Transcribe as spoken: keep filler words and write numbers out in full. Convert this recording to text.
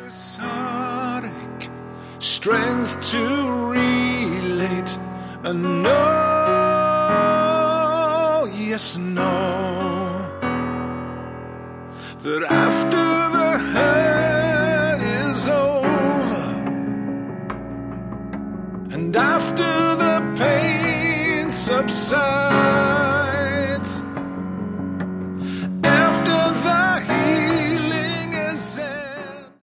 this heartache, strength to relate and know, yes, know that after the hurt is over and after the pain subsides,